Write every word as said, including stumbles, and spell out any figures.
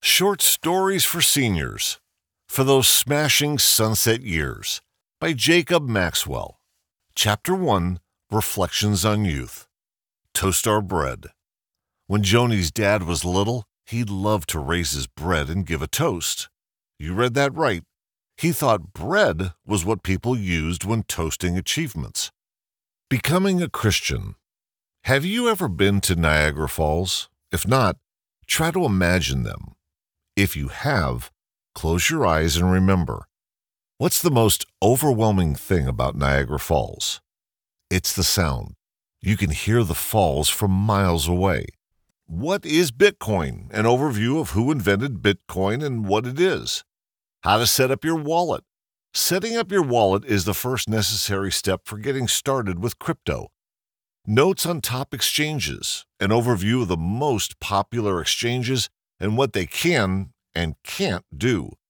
Short Stories for Seniors for Those Smashing Sunset Years by Jacob Maxwell. Chapter one, Reflections on Youth. Toast Our Bread. When Joni's dad was little, he loved to raise his bread and give a toast. You read that right. He thought bread was what people used when toasting achievements. Becoming a Christian. Have you ever been to Niagara Falls? If not, try to imagine them. If you have, close your eyes and remember. What's the most overwhelming thing about Niagara Falls? It's the sound. You can hear the falls from miles away. What is Bitcoin? An overview of who invented Bitcoin and what it is. How to set up your wallet. Setting up your wallet is the first necessary step for getting started with crypto. Notes on top exchanges. An overview of the most popular exchanges and what they can and can't do.